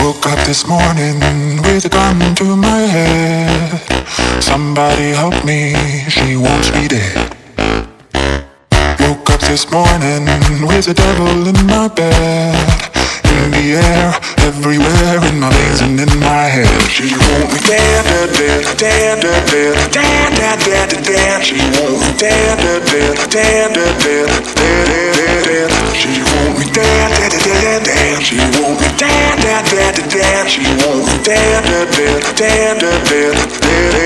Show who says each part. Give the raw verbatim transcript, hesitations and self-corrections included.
Speaker 1: Woke up this morning with a gun to my head. Somebody help me, she wants me dead. Woke up this morning with the devil in my bed. In the air, everywhere, in my veins and in my head. She wants me dead, dead, dead, dead, dead, dead, dead, dead, dead, dead. She wants me dead, dead, dead, dead, dead, dead, dead, dead, dead. She wants me dead, dead, dead, dead. She wants me dead, dead, dead, dead. She wants me dead, dead, dead, dead, dead, dead, dead.